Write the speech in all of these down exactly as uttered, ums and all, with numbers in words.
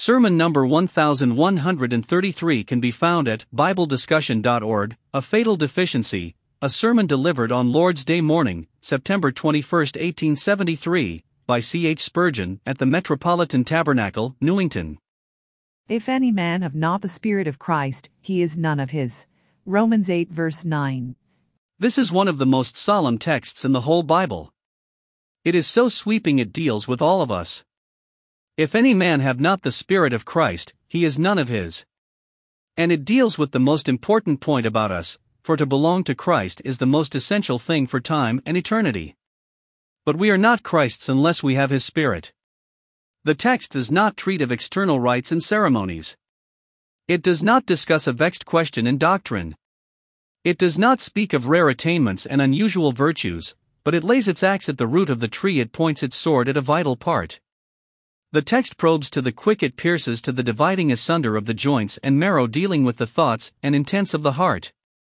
Sermon number one thousand one hundred thirty-three can be found at bible discussion dot org. A Fatal Deficiency, a sermon delivered on Lord's Day morning, September twenty-first, eighteen seventy-three, by C H Spurgeon at the Metropolitan Tabernacle, Newington. If any man have not the Spirit of Christ, he is none of his. Romans eight verse nine. This is one of the most solemn texts in the whole Bible. It is so sweeping it deals with all of us. If any man have not the Spirit of Christ, he is none of his. And it deals with the most important point about us, for to belong to Christ is the most essential thing for time and eternity. But we are not Christ's unless we have his Spirit. The text does not treat of external rites and ceremonies. It does not discuss a vexed question in doctrine. It does not speak of rare attainments and unusual virtues, but it lays its axe at the root of the tree, it points its sword at a vital part. The text probes to the quick, it pierces to the dividing asunder of the joints and marrow, dealing with the thoughts and intents of the heart.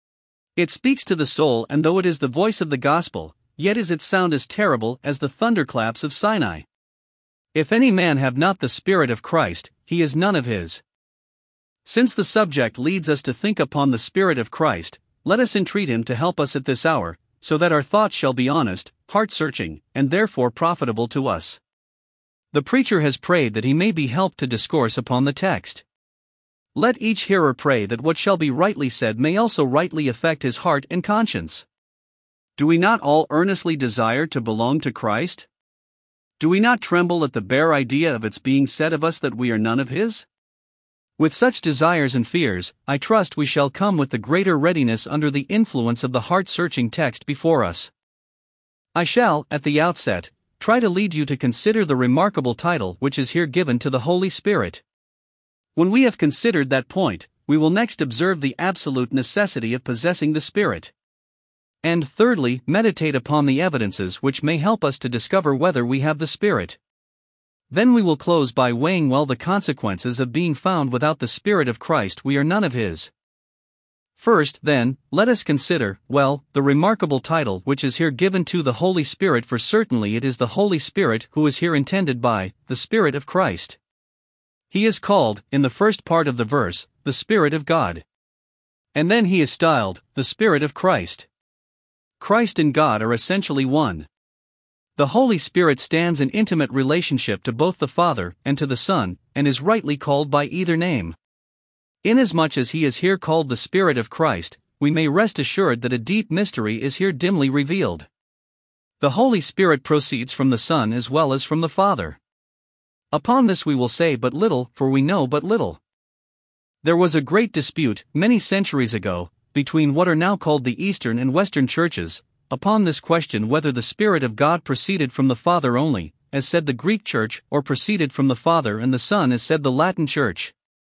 It speaks to the soul, and though it is the voice of the gospel, yet is its sound as terrible as the thunderclaps of Sinai. If any man have not the Spirit of Christ, he is none of his. Since the subject leads us to think upon the Spirit of Christ, let us entreat him to help us at this hour, so that our thoughts shall be honest, heart-searching, and therefore profitable to us. The preacher has prayed that he may be helped to discourse upon the text. Let each hearer pray that what shall be rightly said may also rightly affect his heart and conscience. Do we not all earnestly desire to belong to Christ? Do we not tremble at the bare idea of its being said of us that we are none of his? With such desires and fears, I trust we shall come with the greater readiness under the influence of the heart-searching text before us. I shall, at the outset, try to lead you to consider the remarkable title which is here given to the Holy Spirit. When we have considered that point, we will next observe the absolute necessity of possessing the Spirit. And thirdly, meditate upon the evidences which may help us to discover whether we have the Spirit. Then we will close by weighing well the consequences of being found without the Spirit of Christ. We are none of his. First, then, let us consider, well, the remarkable title which is here given to the Holy Spirit, for certainly it is the Holy Spirit who is here intended by the Spirit of Christ. He is called, in the first part of the verse, the Spirit of God. And then he is styled, the Spirit of Christ. Christ and God are essentially one. The Holy Spirit stands in intimate relationship to both the Father and to the Son, and is rightly called by either name. Inasmuch as he is here called the Spirit of Christ, we may rest assured that a deep mystery is here dimly revealed. The Holy Spirit proceeds from the Son as well as from the Father. Upon this we will say but little, for we know but little. There was a great dispute, many centuries ago, between what are now called the Eastern and Western churches, upon this question whether the Spirit of God proceeded from the Father only, as said the Greek Church, or proceeded from the Father and the Son, as said the Latin Church.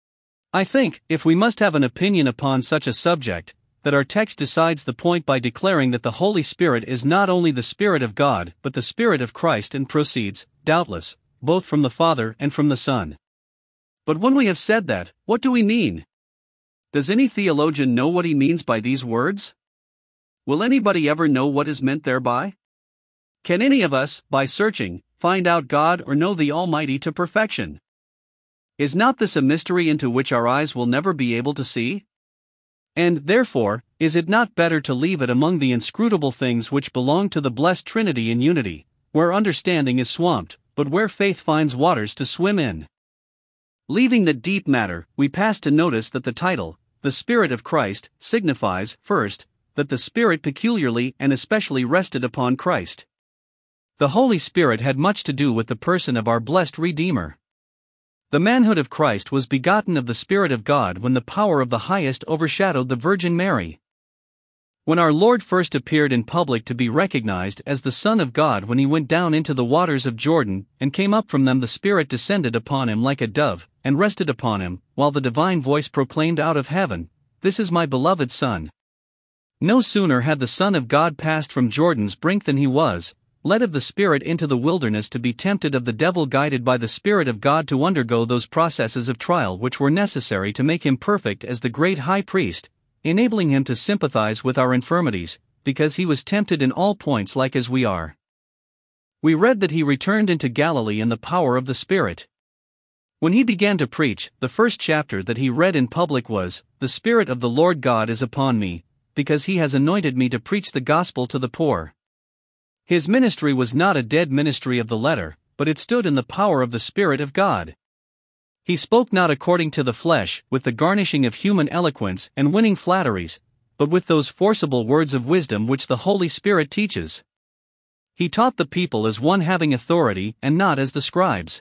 I think, if we must have an opinion upon such a subject, that our text decides the point by declaring that the Holy Spirit is not only the Spirit of God but the Spirit of Christ, and proceeds, doubtless, both from the Father and from the Son. But when we have said that, what do we mean? Does any theologian know what he means by these words? Will anybody ever know what is meant thereby? Can any of us, by searching, find out God or know the Almighty to perfection? Is not this a mystery into which our eyes will never be able to see? And, therefore, is it not better to leave it among the inscrutable things which belong to the blessed Trinity in unity, where understanding is swamped, but where faith finds waters to swim in? Leaving the deep matter, we pass to notice that the title, the Spirit of Christ, signifies, first, that the Spirit peculiarly and especially rested upon Christ. The Holy Spirit had much to do with the person of our blessed Redeemer. The manhood of Christ was begotten of the Spirit of God when the power of the highest overshadowed the Virgin Mary. When our Lord first appeared in public to be recognized as the Son of God, when he went down into the waters of Jordan, and came up from them, the Spirit descended upon him like a dove, and rested upon him, while the divine voice proclaimed out of heaven, "This is my beloved Son." No sooner had the Son of God passed from Jordan's brink than he was led of the Spirit into the wilderness to be tempted of the devil, guided by the Spirit of God to undergo those processes of trial which were necessary to make him perfect as the great high priest, enabling him to sympathize with our infirmities, because he was tempted in all points like as we are. We read that he returned into Galilee in the power of the Spirit. When he began to preach, the first chapter that he read in public was, "The Spirit of the Lord God is upon me, because he has anointed me to preach the gospel to the poor." His ministry was not a dead ministry of the letter, but it stood in the power of the Spirit of God. He spoke not according to the flesh, with the garnishing of human eloquence and winning flatteries, but with those forcible words of wisdom which the Holy Spirit teaches. He taught the people as one having authority and not as the scribes.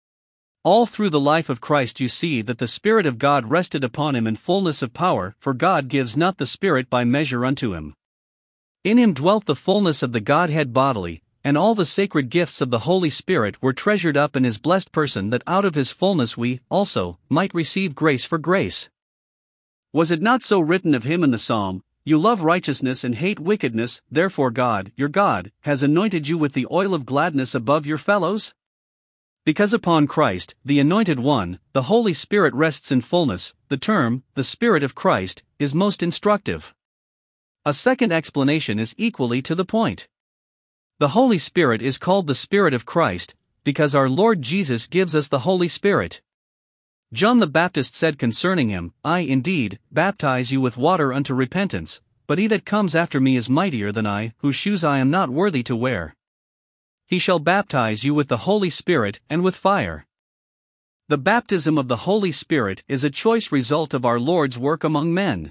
All through the life of Christ you see that the Spirit of God rested upon him in fullness of power, for God gives not the Spirit by measure unto him. In him dwelt the fullness of the Godhead bodily, and all the sacred gifts of the Holy Spirit were treasured up in his blessed person, that out of his fullness we, also, might receive grace for grace. Was it not so written of him in the psalm, "You love righteousness and hate wickedness, therefore God, your God, has anointed you with the oil of gladness above your fellows"? Because upon Christ, the Anointed One, the Holy Spirit rests in fullness, the term, "the Spirit of Christ," is most instructive. A second explanation is equally to the point. The Holy Spirit is called the Spirit of Christ, because our Lord Jesus gives us the Holy Spirit. John the Baptist said concerning him, "I indeed baptize you with water unto repentance, but he that comes after me is mightier than I, whose shoes I am not worthy to wear. He shall baptize you with the Holy Spirit and with fire." The baptism of the Holy Spirit is a choice result of our Lord's work among men.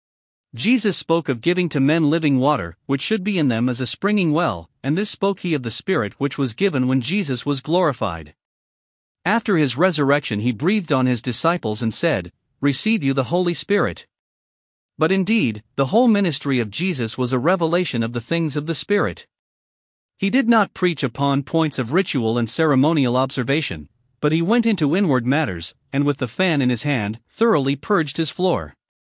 Jesus spoke of giving to men living water, which should be in them as a springing well, and this spoke he of the Spirit which was given when Jesus was glorified. After his resurrection he breathed on his disciples and said, "Receive you the Holy Spirit." But indeed, the whole ministry of Jesus was a revelation of the things of the Spirit. He did not preach upon points of ritual and ceremonial observation, but he went into inward matters, and with the fan in his hand, thoroughly purged his floor.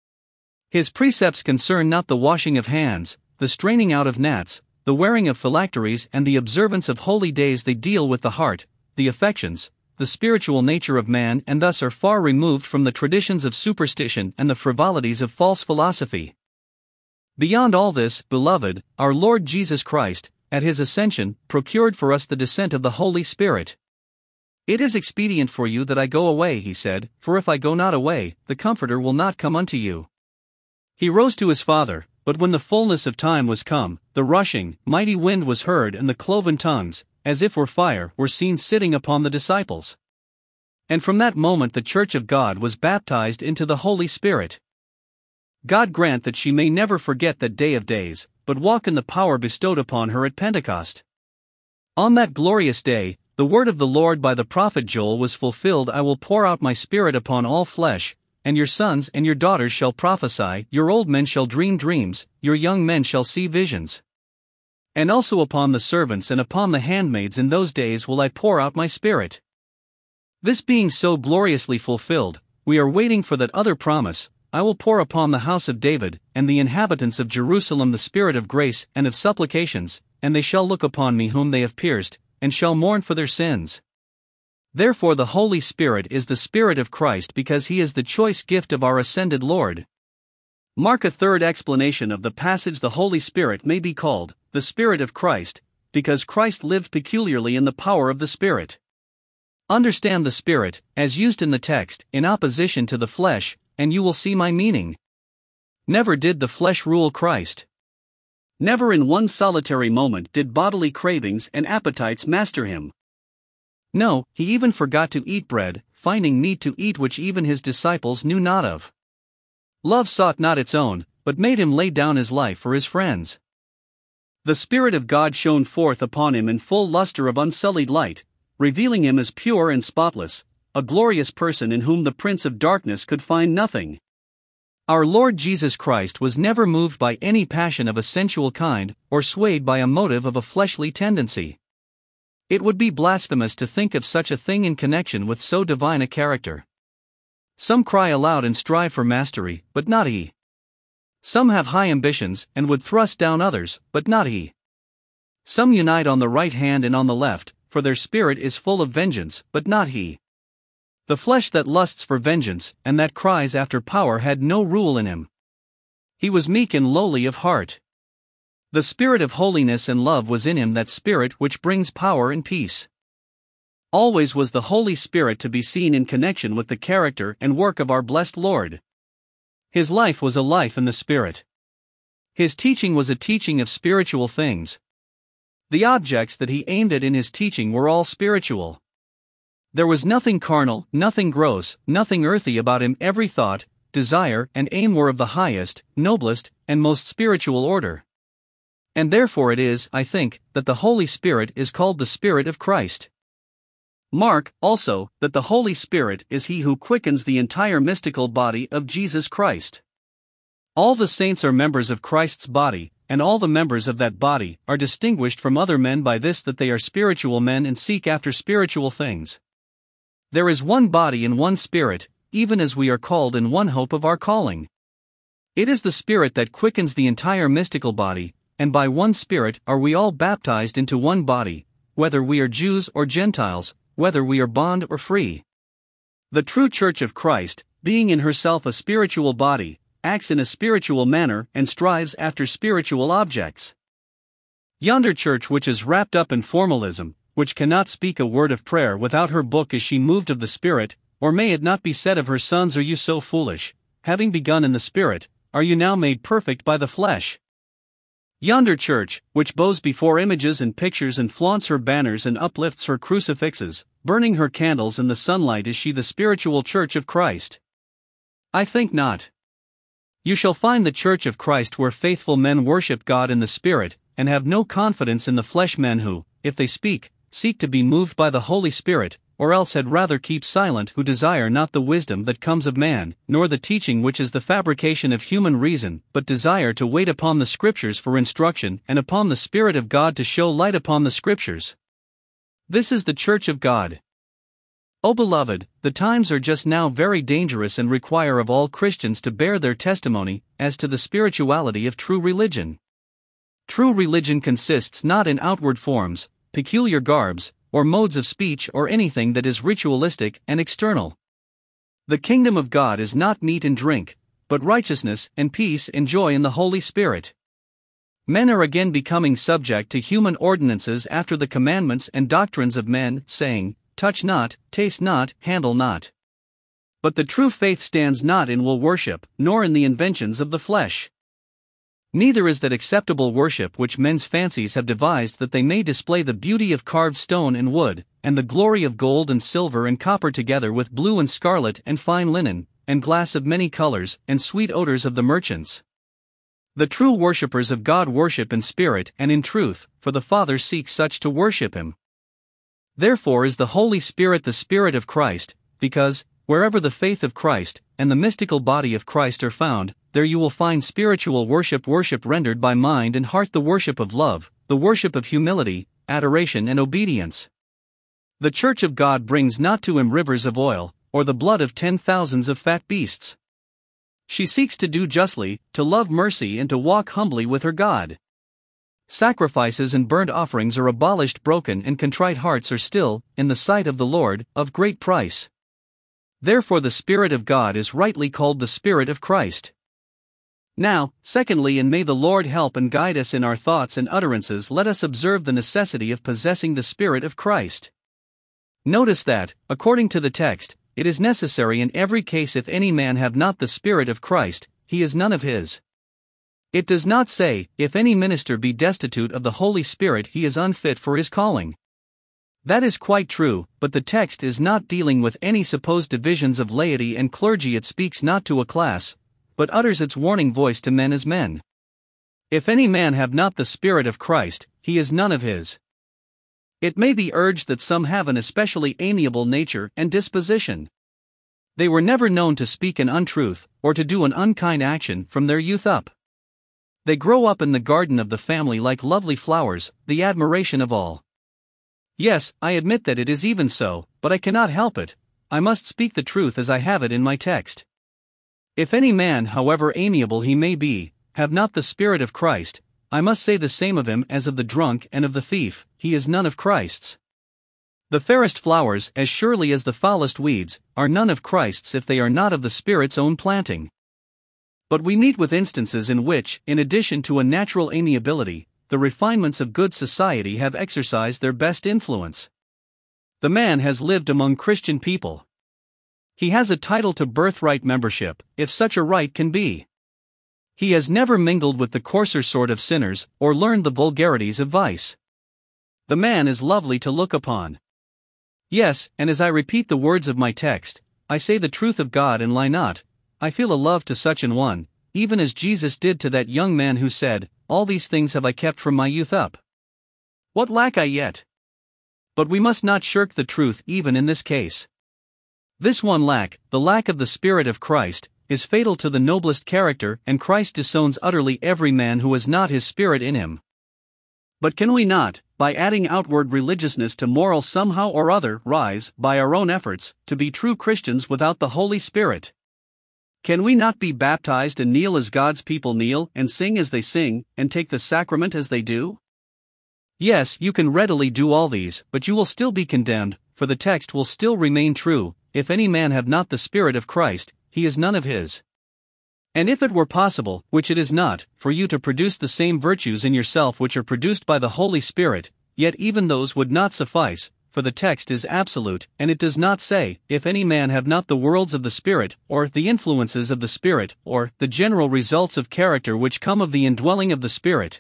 His precepts concern not the washing of hands, the straining out of gnats, the wearing of phylacteries, and the observance of holy days. They deal with the heart, the affections, the spiritual nature of man, and thus are far removed from the traditions of superstition and the frivolities of false philosophy. Beyond all this, beloved, our Lord Jesus Christ, at his ascension, procured for us the descent of the Holy Spirit. "It is expedient for you that I go away," he said, "for if I go not away, the Comforter will not come unto you." He rose to his Father, but when the fullness of time was come, the rushing, mighty wind was heard, and the cloven tongues, as if were fire, were seen sitting upon the disciples. And from that moment the Church of God was baptized into the Holy Spirit. God grant that she may never forget that day of days, but walk in the power bestowed upon her at Pentecost. On that glorious day, the word of the Lord by the prophet Joel was fulfilled: "I will pour out my Spirit upon all flesh, and your sons and your daughters shall prophesy, your old men shall dream dreams, your young men shall see visions. And also upon the servants and upon the handmaids in those days will I pour out my Spirit." This being so gloriously fulfilled, we are waiting for that other promise: "I will pour upon the house of David, and the inhabitants of Jerusalem the Spirit of grace and of supplications, and they shall look upon me whom they have pierced, and shall mourn for their sins." Therefore the Holy Spirit is the Spirit of Christ, because he is the choice gift of our ascended Lord. Mark a third explanation of the passage. The Holy Spirit may be called the Spirit of Christ, because Christ lived peculiarly in the power of the Spirit. Understand the Spirit, as used in the text, in opposition to the flesh, and you will see my meaning. Never did the flesh rule Christ. Never in one solitary moment did bodily cravings and appetites master him. No, he even forgot to eat bread, finding meat to eat which even his disciples knew not of. Love sought not its own, but made him lay down his life for his friends. The Spirit of God shone forth upon him in full luster of unsullied light, revealing him as pure and spotless, a glorious person in whom the prince of darkness could find nothing. Our Lord Jesus Christ was never moved by any passion of a sensual kind, or swayed by a motive of a fleshly tendency. It would be blasphemous to think of such a thing in connection with so divine a character. Some cry aloud and strive for mastery, but not he. Some have high ambitions, and would thrust down others, but not he. Some unite on the right hand and on the left, for their spirit is full of vengeance, but not he. The flesh that lusts for vengeance, and that cries after power, had no rule in him. He was meek and lowly of heart. The Spirit of holiness and love was in him, that Spirit which brings power and peace. Always was the Holy Spirit to be seen in connection with the character and work of our blessed Lord. His life was a life in the Spirit. His teaching was a teaching of spiritual things. The objects that he aimed at in his teaching were all spiritual. There was nothing carnal, nothing gross, nothing earthy about him. Every thought, desire, and aim were of the highest, noblest, and most spiritual order. And therefore it is, I think, that the Holy Spirit is called the Spirit of Christ. Mark, also, that the Holy Spirit is he who quickens the entire mystical body of Jesus Christ. All the saints are members of Christ's body, and all the members of that body are distinguished from other men by this, that they are spiritual men and seek after spiritual things. There is one body and one Spirit, even as we are called in one hope of our calling. It is the Spirit that quickens the entire mystical body, and by one Spirit are we all baptized into one body, whether we are Jews or Gentiles, whether we are bond or free. The true Church of Christ, being in herself a spiritual body, acts in a spiritual manner and strives after spiritual objects. Yonder church which is wrapped up in formalism, which cannot speak a word of prayer without her book, is she moved of the Spirit, or may it not be said of her sons, are you so foolish, having begun in the Spirit, are you now made perfect by the flesh? Yonder church, which bows before images and pictures and flaunts her banners and uplifts her crucifixes, burning her candles in the sunlight, is she the spiritual church of Christ? I think not. You shall find the church of Christ where faithful men worship God in the Spirit, and have no confidence in the flesh, men who, if they speak, seek to be moved by the Holy Spirit, or else had rather keep silent, who desire not the wisdom that comes of man, nor the teaching which is the fabrication of human reason, but desire to wait upon the Scriptures for instruction, and upon the Spirit of God to show light upon the Scriptures. This is the church of God. O beloved, the times are just now very dangerous and require of all Christians to bear their testimony as to the spirituality of true religion. True religion consists not in outward forms, peculiar garbs, or modes of speech, or anything that is ritualistic and external. The kingdom of God is not meat and drink, but righteousness and peace and joy in the Holy Spirit. Men are again becoming subject to human ordinances after the commandments and doctrines of men, saying, touch not, taste not, handle not. But the true faith stands not in will worship, nor in the inventions of the flesh. Neither is that acceptable worship which men's fancies have devised, that they may display the beauty of carved stone and wood, and the glory of gold and silver and copper, together with blue and scarlet and fine linen, and glass of many colors, and sweet odors of the merchants. The true worshippers of God worship in spirit and in truth, for the Father seeks such to worship him. Therefore is the Holy Spirit the Spirit of Christ, because, wherever the faith of Christ and the mystical body of Christ are found, there you will find spiritual worship, worship rendered by mind and heart, the worship of love, the worship of humility, adoration and obedience. The church of God brings not to him rivers of oil, or the blood of ten thousands of fat beasts. She seeks to do justly, to love mercy, and to walk humbly with her God. Sacrifices and burnt offerings are abolished, broken and contrite hearts are still, in the sight of the Lord, of great price. Therefore the Spirit of God is rightly called the Spirit of Christ. Now, secondly, and may the Lord help and guide us in our thoughts and utterances, let us observe the necessity of possessing the Spirit of Christ. Notice that, according to the text, it is necessary in every case, if any man have not the Spirit of Christ, he is none of his. It does not say, if any minister be destitute of the Holy Spirit, he is unfit for his calling. That is quite true, but the text is not dealing with any supposed divisions of laity and clergy. It speaks not to a class, but utters its warning voice to men as men. If any man have not the Spirit of Christ, he is none of his. It may be urged that some have an especially amiable nature and disposition. They were never known to speak an untruth, or to do an unkind action from their youth up. They grow up in the garden of the family like lovely flowers, the admiration of all. Yes, I admit that it is even so, but I cannot help it. I must speak the truth as I have it in my text. If any man, however amiable he may be, have not the Spirit of Christ, I must say the same of him as of the drunk and of the thief, he is none of Christ's. The fairest flowers, as surely as the foulest weeds, are none of Christ's if they are not of the Spirit's own planting. But we meet with instances in which, in addition to a natural amiability, the refinements of good society have exercised their best influence. The man has lived among Christian people. He has a title to birthright membership, if such a right can be. He has never mingled with the coarser sort of sinners, or learned the vulgarities of vice. The man is lovely to look upon. Yes, and as I repeat the words of my text, I say the truth of God and lie not. I feel a love to such an one, even as Jesus did to that young man who said, "All these things have I kept from my youth up. What lack I yet?" But we must not shirk the truth even in this case. This one lack, the lack of the Spirit of Christ, is fatal to the noblest character, and Christ disowns utterly every man who has not his Spirit in him. But can we not, by adding outward religiousness to moral somehow or other, rise, by our own efforts, to be true Christians without the Holy Spirit? Can we not be baptized and kneel as God's people kneel, and sing as they sing, and take the sacrament as they do? Yes, you can readily do all these, but you will still be condemned, for the text will still remain true: if any man have not the Spirit of Christ, he is none of his. And if it were possible, which it is not, for you to produce the same virtues in yourself which are produced by the Holy Spirit, yet even those would not suffice, for the text is absolute, and it does not say, if any man have not the worlds of the Spirit, or the influences of the Spirit, or the general results of character which come of the indwelling of the Spirit.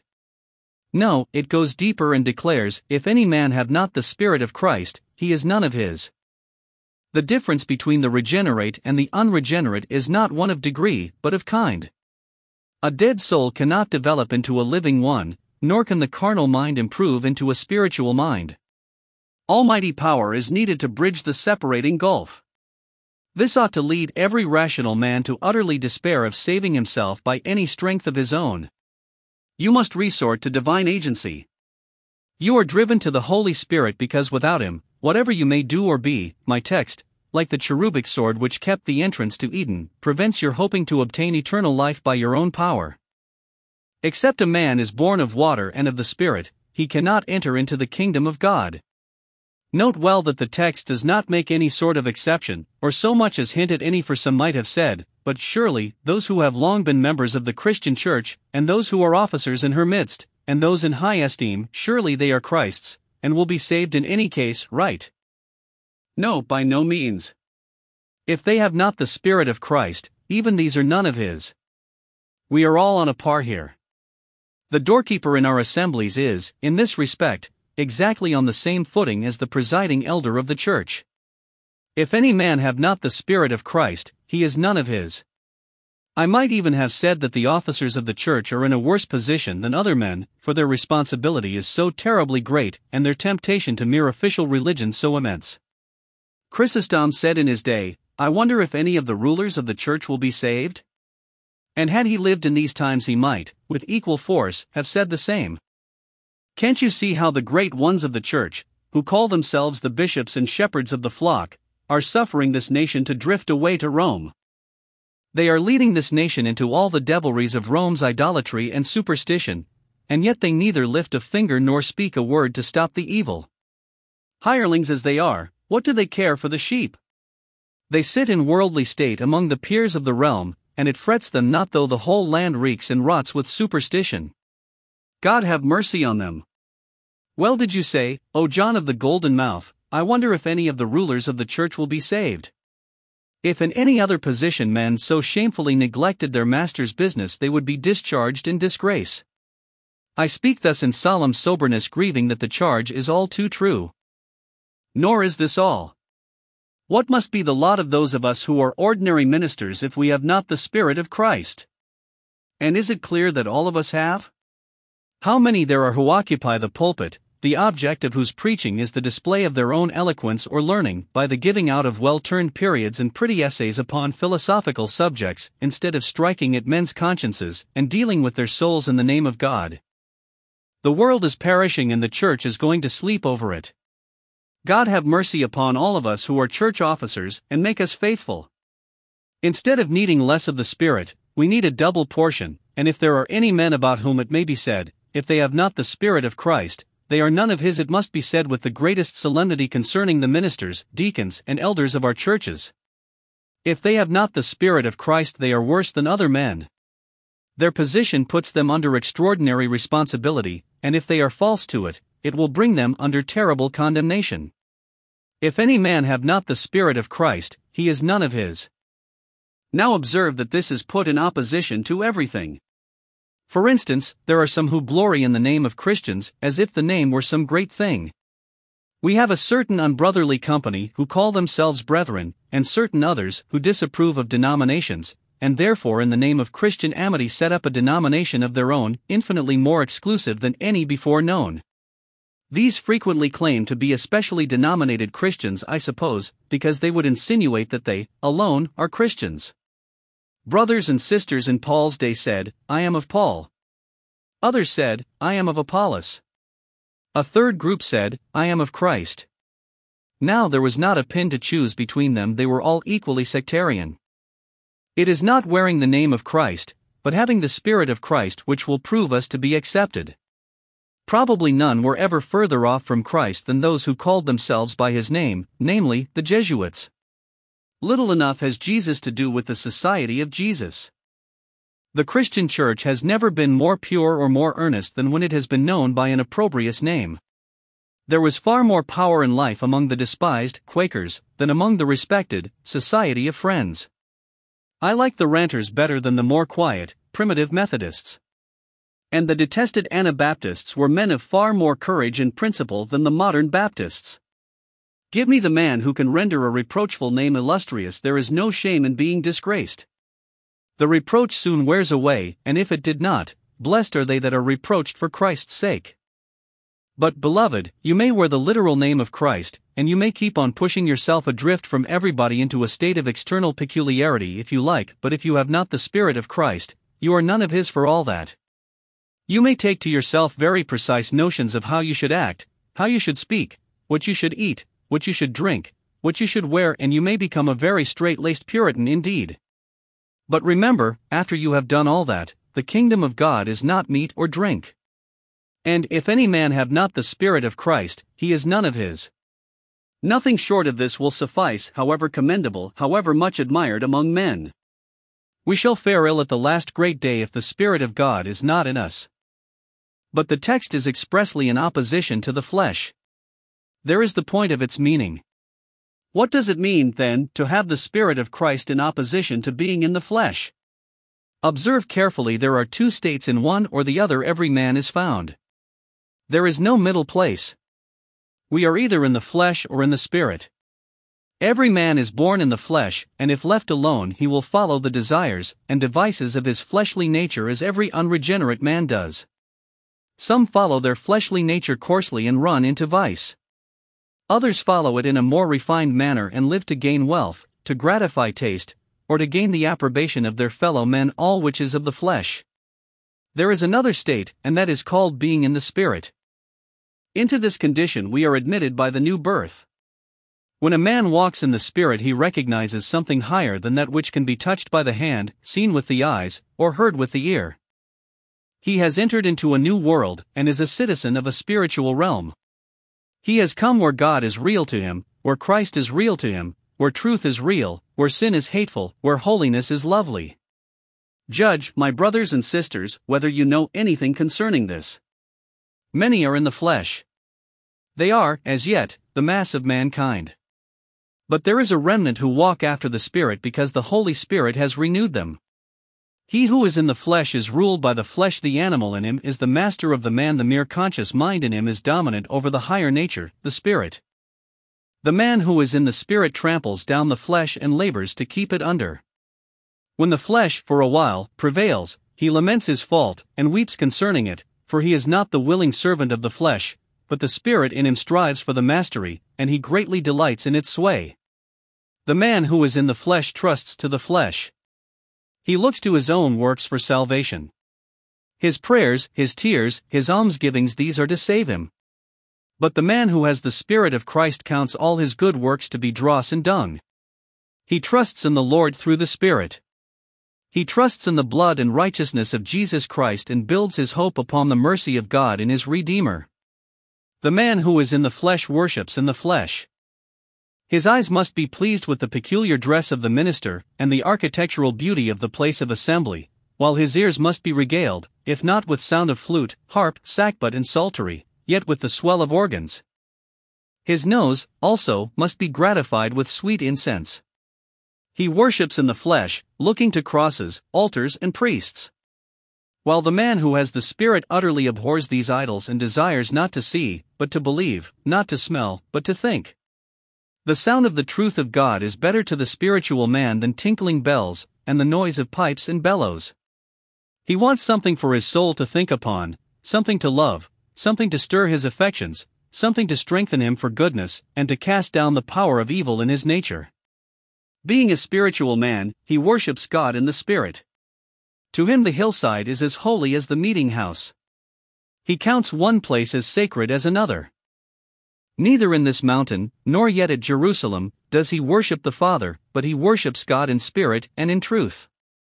No, it goes deeper and declares, if any man have not the Spirit of Christ, he is none of his. The difference between the regenerate and the unregenerate is not one of degree, but of kind. A dead soul cannot develop into a living one, nor can the carnal mind improve into a spiritual mind. Almighty power is needed to bridge the separating gulf. This ought to lead every rational man to utterly despair of saving himself by any strength of his own. You must resort to divine agency. You are driven to the Holy Spirit because without him, whatever you may do or be, my text, like the cherubic sword which kept the entrance to Eden, prevents your hoping to obtain eternal life by your own power. Except a man is born of water and of the Spirit, he cannot enter into the kingdom of God. Note well that the text does not make any sort of exception, or so much as hint at any, for some might have said, but surely, those who have long been members of the Christian Church, and those who are officers in her midst, and those in high esteem, surely they are Christ's, and will be saved in any case, right? No, by no means. If they have not the Spirit of Christ, even these are none of his. We are all on a par here. The doorkeeper in our assemblies is, in this respect, exactly on the same footing as the presiding elder of the church. If any man have not the Spirit of Christ, he is none of his. I might even have said that the officers of the church are in a worse position than other men, for their responsibility is so terribly great, and their temptation to mere official religion so immense. Chrysostom said in his day, "I wonder if any of the rulers of the church will be saved?" And had he lived in these times he might, with equal force, have said the same. Can't you see how the great ones of the church, who call themselves the bishops and shepherds of the flock, are suffering this nation to drift away to Rome? They are leading this nation into all the devilries of Rome's idolatry and superstition, and yet they neither lift a finger nor speak a word to stop the evil. Hirelings as they are, what do they care for the sheep? They sit in worldly state among the peers of the realm, and it frets them not though the whole land reeks and rots with superstition. God have mercy on them. Well did you say, O John of the golden mouth, I wonder if any of the rulers of the church will be saved. If in any other position men so shamefully neglected their master's business, they would be discharged in disgrace. I speak thus in solemn soberness, grieving that the charge is all too true. Nor is this all. What must be the lot of those of us who are ordinary ministers if we have not the Spirit of Christ? And is it clear that all of us have? How many there are who occupy the pulpit, the object of whose preaching is the display of their own eloquence or learning, by the giving out of well-turned periods and pretty essays upon philosophical subjects, instead of striking at men's consciences, and dealing with their souls in the name of God. The world is perishing and the church is going to sleep over it. God have mercy upon all of us who are church officers, and make us faithful. Instead of needing less of the Spirit, we need a double portion, and if there are any men about whom it may be said, if they have not the Spirit of Christ, they are none of his, it must be said with the greatest solemnity concerning the ministers, deacons, and elders of our churches. If they have not the Spirit of Christ, they are worse than other men. Their position puts them under extraordinary responsibility, and if they are false to it, it will bring them under terrible condemnation. If any man have not the Spirit of Christ, he is none of his. Now observe that this is put in opposition to everything. For instance, there are some who glory in the name of Christians, as if the name were some great thing. We have a certain unbrotherly company who call themselves brethren, and certain others who disapprove of denominations, and therefore in the name of Christian amity set up a denomination of their own, infinitely more exclusive than any before known. These frequently claim to be especially denominated Christians, I suppose, because they would insinuate that they, alone, are Christians. Brothers and sisters in Paul's day said, "I am of Paul." Others said, "I am of Apollos." A third group said, "I am of Christ." Now there was not a pin to choose between them, they were all equally sectarian. It is not wearing the name of Christ, but having the Spirit of Christ which will prove us to be accepted. Probably none were ever further off from Christ than those who called themselves by his name, namely, the Jesuits. Little enough has Jesus to do with the society of Jesus. The Christian Church has never been more pure or more earnest than when it has been known by an opprobrious name. There was far more power and life among the despised Quakers than among the respected Society of Friends. I like the ranters better than the more quiet, primitive Methodists. And the detested Anabaptists were men of far more courage and principle than the modern Baptists. Give me the man who can render a reproachful name illustrious, there is no shame in being disgraced. The reproach soon wears away, and if it did not, blessed are they that are reproached for Christ's sake. But, beloved, you may wear the literal name of Christ, and you may keep on pushing yourself adrift from everybody into a state of external peculiarity if you like, but if you have not the Spirit of Christ, you are none of his for all that. You may take to yourself very precise notions of how you should act, how you should speak, what you should eat, what you should drink, what you should wear, and you may become a very straight-laced Puritan indeed. But remember, after you have done all that, the kingdom of God is not meat or drink. And if any man have not the Spirit of Christ, he is none of his. Nothing short of this will suffice, however commendable, however much admired among men. We shall fare ill at the last great day if the Spirit of God is not in us. But the text is expressly in opposition to the flesh. There is the point of its meaning. What does it mean, then, to have the Spirit of Christ in opposition to being in the flesh? Observe carefully, there are two states, in one or the other every man is found. There is no middle place. We are either in the flesh or in the Spirit. Every man is born in the flesh, and if left alone he will follow the desires and devices of his fleshly nature as every unregenerate man does. Some follow their fleshly nature coarsely and run into vice. Others follow it in a more refined manner and live to gain wealth, to gratify taste, or to gain the approbation of their fellow men, all which is of the flesh. There is another state, and that is called being in the Spirit. Into this condition we are admitted by the new birth. When a man walks in the Spirit, he recognizes something higher than that which can be touched by the hand, seen with the eyes, or heard with the ear. He has entered into a new world, and is a citizen of a spiritual realm. He has come where God is real to him, where Christ is real to him, where truth is real, where sin is hateful, where holiness is lovely. Judge, my brothers and sisters, whether you know anything concerning this. Many are in the flesh. They are, as yet, the mass of mankind. But there is a remnant who walk after the Spirit because the Holy Spirit has renewed them. He who is in the flesh is ruled by the flesh, the animal in him is the master of the man, the mere conscious mind in him is dominant over the higher nature, the Spirit. The man who is in the Spirit tramples down the flesh and labors to keep it under. When the flesh, for a while, prevails, he laments his fault, and weeps concerning it, for he is not the willing servant of the flesh, but the Spirit in him strives for the mastery, and he greatly delights in its sway. The man who is in the flesh trusts to the flesh. He looks to his own works for salvation. His prayers, his tears, his almsgivings, these are to save him. But the man who has the Spirit of Christ counts all his good works to be dross and dung. He trusts in the Lord through the Spirit. He trusts in the blood and righteousness of Jesus Christ and builds his hope upon the mercy of God in his Redeemer. The man who is in the flesh worships in the flesh. His eyes must be pleased with the peculiar dress of the minister and the architectural beauty of the place of assembly, while his ears must be regaled, if not with sound of flute, harp, sackbut and psaltery, yet with the swell of organs. His nose, also, must be gratified with sweet incense. He worships in the flesh, looking to crosses, altars, and priests. While the man who has the Spirit utterly abhors these idols and desires not to see, but to believe, not to smell, but to think. The sound of the truth of God is better to the spiritual man than tinkling bells, and the noise of pipes and bellows. He wants something for his soul to think upon, something to love, something to stir his affections, something to strengthen him for goodness, and to cast down the power of evil in his nature. Being a spiritual man, he worships God in the Spirit. To him the hillside is as holy as the meeting house. He counts one place as sacred as another. Neither in this mountain, nor yet at Jerusalem, does he worship the Father, but he worships God in spirit and in truth.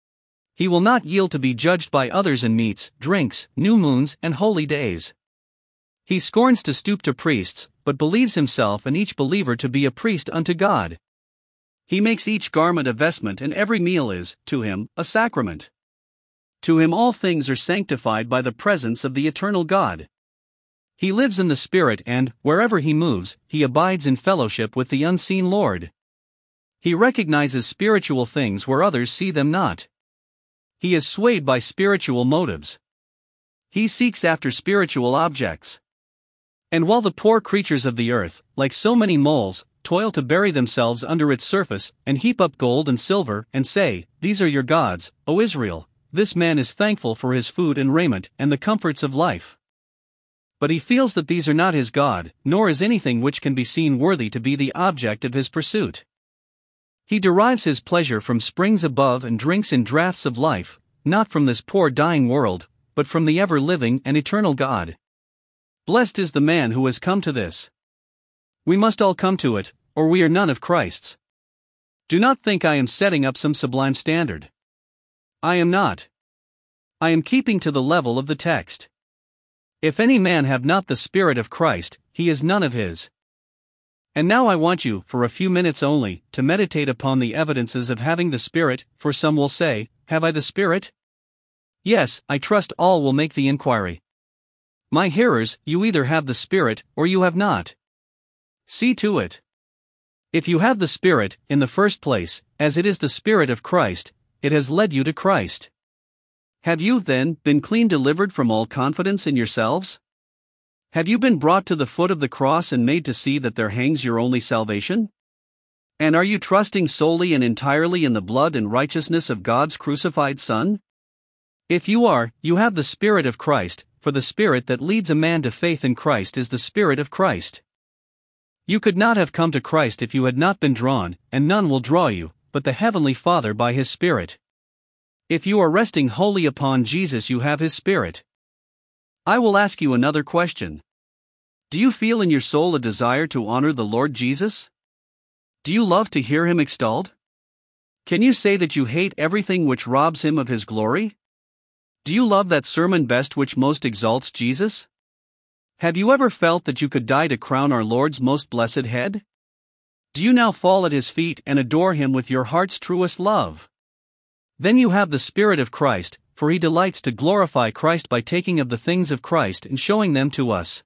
He will not yield to be judged by others in meats, drinks, new moons, and holy days. He scorns to stoop to priests, but believes himself and each believer to be a priest unto God. He makes each garment a vestment, and every meal is, to him, a sacrament. To him all things are sanctified by the presence of the eternal God. He lives in the Spirit and, wherever he moves, he abides in fellowship with the unseen Lord. He recognizes spiritual things where others see them not. He is swayed by spiritual motives. He seeks after spiritual objects. And while the poor creatures of the earth, like so many moles, toil to bury themselves under its surface, and heap up gold and silver, and say, "These are your gods, O Israel," this man is thankful for his food and raiment, and the comforts of life. But he feels that these are not his God, nor is anything which can be seen worthy to be the object of his pursuit. He derives his pleasure from springs above and drinks in draughts of life, not from this poor dying world, but from the ever-living and eternal God. Blessed is the man who has come to this. We must all come to it, or we are none of Christ's. Do not think I am setting up some sublime standard. I am not. I am keeping to the level of the text. If any man have not the Spirit of Christ, he is none of his. And now I want you, for a few minutes only, to meditate upon the evidences of having the Spirit, for some will say, "Have I the Spirit?" Yes, I trust all will make the inquiry. My hearers, you either have the Spirit, or you have not. See to it. If you have the Spirit, in the first place, as it is the Spirit of Christ, it has led you to Christ. Have you, then, been clean delivered from all confidence in yourselves? Have you been brought to the foot of the cross and made to see that there hangs your only salvation? And are you trusting solely and entirely in the blood and righteousness of God's crucified Son? If you are, you have the Spirit of Christ, for the Spirit that leads a man to faith in Christ is the Spirit of Christ. You could not have come to Christ if you had not been drawn, and none will draw you, but the Heavenly Father by His Spirit. If you are resting wholly upon Jesus, you have His Spirit. I will ask you another question. Do you feel in your soul a desire to honor the Lord Jesus? Do you love to hear Him extolled? Can you say that you hate everything which robs Him of His glory? Do you love that sermon best which most exalts Jesus? Have you ever felt that you could die to crown our Lord's most blessed head? Do you now fall at His feet and adore Him with your heart's truest love? Then you have the Spirit of Christ, for He delights to glorify Christ by taking of the things of Christ and showing them to us.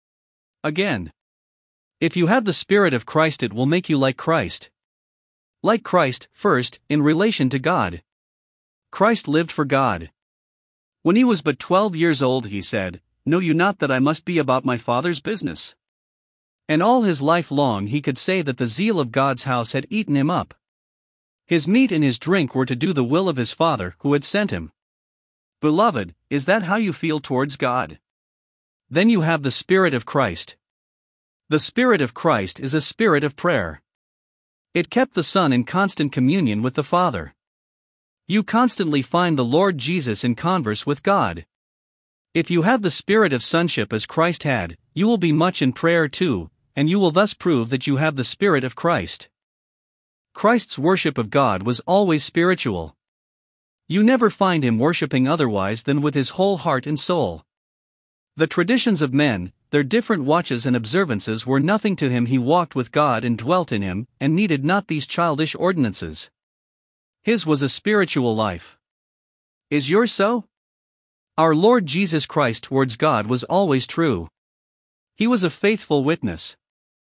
Again, if you have the Spirit of Christ, it will make you like Christ. Like Christ, first, in relation to God. Christ lived for God. When He was but twelve years old, He said, "Know you not that I must be about my Father's business?" And all His life long He could say that the zeal of God's house had eaten Him up. His meat and His drink were to do the will of His Father who had sent Him. Beloved, is that how you feel towards God? Then you have the Spirit of Christ. The Spirit of Christ is a spirit of prayer. It kept the Son in constant communion with the Father. You constantly find the Lord Jesus in converse with God. If you have the spirit of sonship as Christ had, you will be much in prayer too, and you will thus prove that you have the Spirit of Christ. Christ's worship of God was always spiritual. You never find Him worshipping otherwise than with His whole heart and soul. The traditions of men, their different watches and observances were nothing to Him. He walked with God and dwelt in Him, and needed not these childish ordinances. His was a spiritual life. Is yours so? Our Lord Jesus Christ towards God was always true. He was a faithful witness.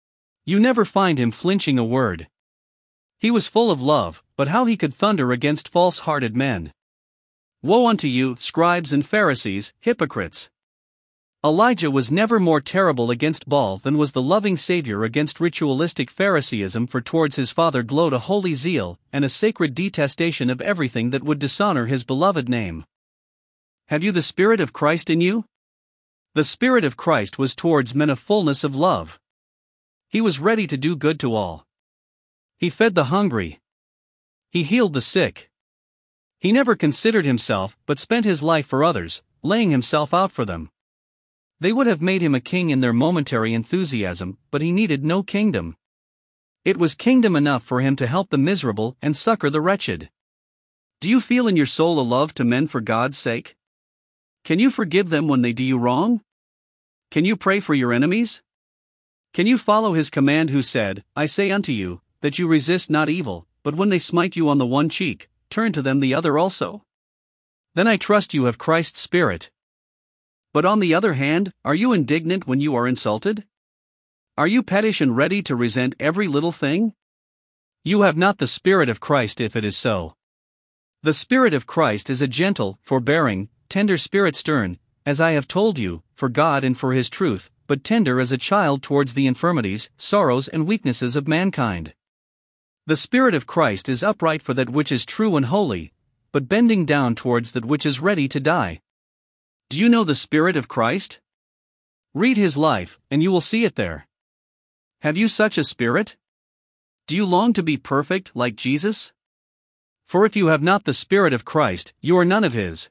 You never find him flinching a word. He was full of love, but how he could thunder against false-hearted men. Woe unto you, scribes and Pharisees, hypocrites! Elijah was never more terrible against Baal than was the loving Savior against ritualistic Phariseeism, for towards his Father glowed a holy zeal and a sacred detestation of everything that would dishonor his beloved name. Have you the Spirit of Christ in you? The Spirit of Christ was towards men a fullness of love. He was ready to do good to all. He fed the hungry. He healed the sick. He never considered himself, but spent his life for others, laying himself out for them. They would have made him a king in their momentary enthusiasm, but he needed no kingdom. It was kingdom enough for him to help the miserable and succor the wretched. Do you feel in your soul a love to men for God's sake? Can you forgive them when they do you wrong? Can you pray for your enemies? Can you follow his command who said, I say unto you, that you resist not evil, but when they smite you on the one cheek, turn to them the other also? Then I trust you have Christ's Spirit. But on the other hand, are you indignant when you are insulted? Are you pettish and ready to resent every little thing? You have not the Spirit of Christ if it is so. The Spirit of Christ is a gentle, forbearing, tender spirit, stern, as I have told you, for God and for his truth, but tender as a child towards the infirmities, sorrows and weaknesses of mankind. The Spirit of Christ is upright for that which is true and holy, but bending down towards that which is ready to die. Do you know the Spirit of Christ? Read his life, and you will see it there. Have you such a spirit? Do you long to be perfect like Jesus? For if you have not the Spirit of Christ, you are none of his.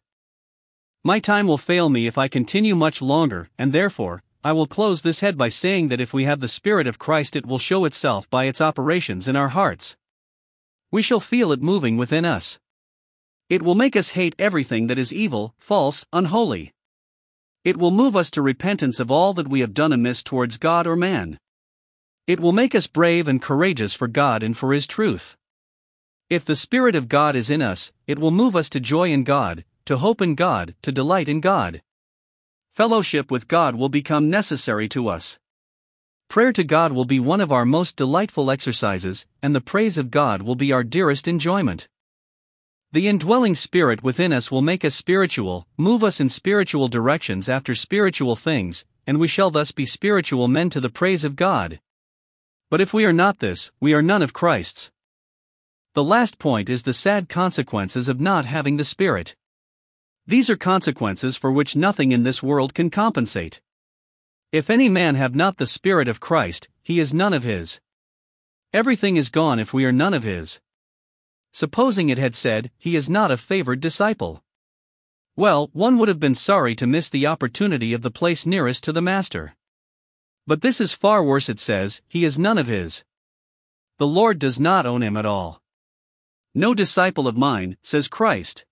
My time will fail me if I continue much longer, and therefore, I will close this head by saying that if we have the Spirit of Christ, it will show itself by its operations in our hearts. We shall feel it moving within us. It will make us hate everything that is evil, false, unholy. It will move us to repentance of all that we have done amiss towards God or man. It will make us brave and courageous for God and for his truth. If the Spirit of God is in us, it will move us to joy in God, to hope in God, to delight in God. Fellowship with God will become necessary to us. Prayer to God will be one of our most delightful exercises, and the praise of God will be our dearest enjoyment. The indwelling Spirit within us will make us spiritual, move us in spiritual directions after spiritual things, and we shall thus be spiritual men to the praise of God. But if we are not this, we are none of Christ's. The last point is the sad consequences of not having the Spirit. These are consequences for which nothing in this world can compensate. If any man have not the Spirit of Christ, he is none of his. Everything is gone if we are none of his. Supposing it had said, he is not a favored disciple. Well, one would have been sorry to miss the opportunity of the place nearest to the Master. But this is far worse. It says, he is none of his. The Lord does not own him at all. No disciple of mine, says Christ.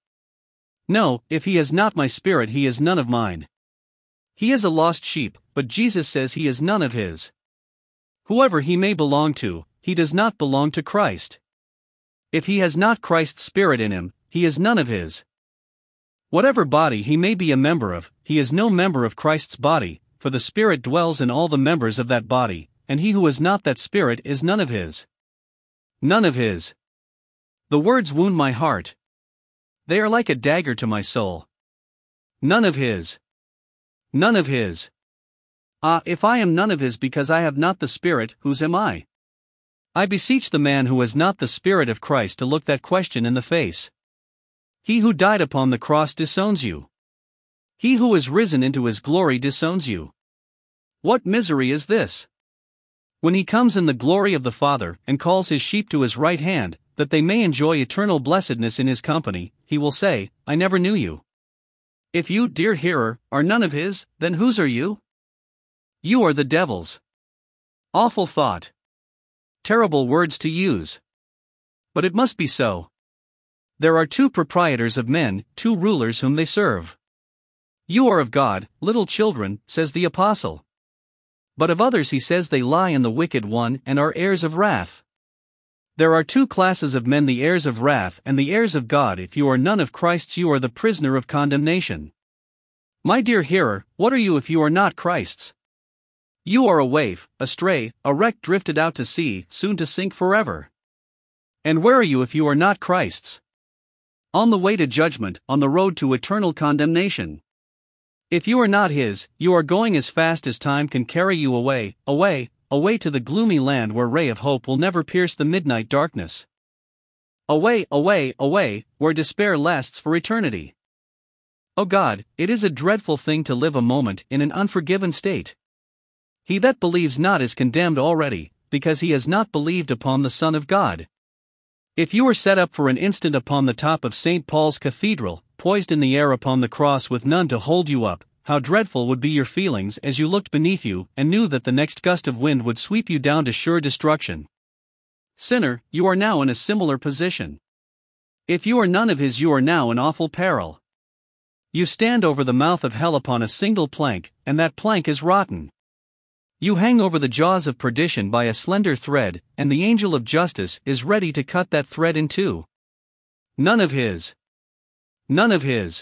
No, if he has not my Spirit, he is none of mine. He is a lost sheep, but Jesus says he is none of his. Whoever he may belong to, he does not belong to Christ. If he has not Christ's Spirit in him, he is none of his. Whatever body he may be a member of, he is no member of Christ's body, for the Spirit dwells in all the members of that body, and he who has not that Spirit is none of his. None of his. The words wound my heart. They are like a dagger to my soul. None of his. None of his. Ah, if I am none of his because I have not the Spirit, whose am I? I beseech the man who has not the Spirit of Christ to look that question in the face. He who died upon the cross disowns you. He who is risen into his glory disowns you. What misery is this? When he comes in the glory of the Father and calls his sheep to his right hand, that they may enjoy eternal blessedness in his company, he will say, I never knew you. If you, dear hearer, are none of his, then whose are you? You are the devil's. Awful thought. Terrible words to use. But it must be so. There are two proprietors of men, two rulers whom they serve. You are of God, little children, says the apostle. But of others he says they lie in the wicked one and are heirs of wrath. There are two classes of men, the heirs of wrath and the heirs of God. If you are none of Christ's, you are the prisoner of condemnation. My dear hearer, what are you if you are not Christ's? You are a waif, astray, a wreck drifted out to sea, soon to sink forever. And where are you if you are not Christ's? On the way to judgment, on the road to eternal condemnation. If you are not His, you are going as fast as time can carry you away, away, away to the gloomy land where ray of hope will never pierce the midnight darkness. Away, away, away, where despair lasts for eternity. O God, it is a dreadful thing to live a moment in an unforgiven state. He that believes not is condemned already, because he has not believed upon the Son of God. If you were set up for an instant upon the top of Saint Paul's Cathedral, poised in the air upon the cross with none to hold you up, how dreadful would be your feelings as you looked beneath you and knew that the next gust of wind would sweep you down to sure destruction. Sinner, you are now in a similar position. If you are none of His, you are now in awful peril. You stand over the mouth of hell upon a single plank, and that plank is rotten. You hang over the jaws of perdition by a slender thread, and the angel of justice is ready to cut that thread in two. None of His. None of His.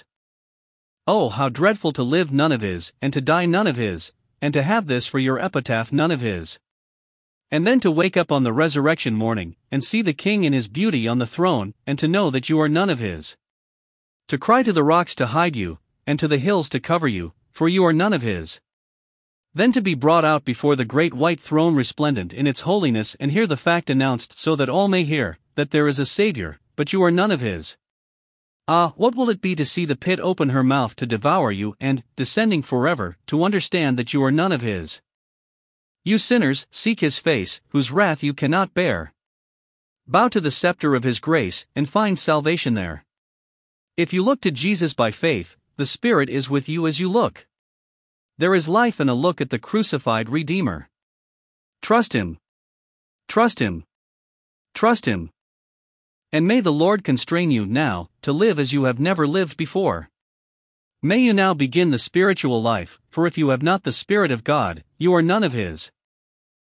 Oh, how dreadful to live none of His, and to die none of His, and to have this for your epitaph, none of His. And then to wake up on the resurrection morning, and see the King in His beauty on the throne, and to know that you are none of His. To cry to the rocks to hide you, and to the hills to cover you, for you are none of His. Then to be brought out before the great white throne resplendent in its holiness and hear the fact announced so that all may hear, that there is a Savior, but you are none of His. Ah, what will it be to see the pit open her mouth to devour you and, descending forever, to understand that you are none of His. You sinners, seek His face, whose wrath you cannot bear. Bow to the scepter of His grace, and find salvation there. If you look to Jesus by faith, the Spirit is with you as you look. There is life in a look at the crucified Redeemer. Trust Him. Trust Him. Trust Him. And may the Lord constrain you now to live as you have never lived before. May you now begin the spiritual life, for if you have not the Spirit of God, you are none of His.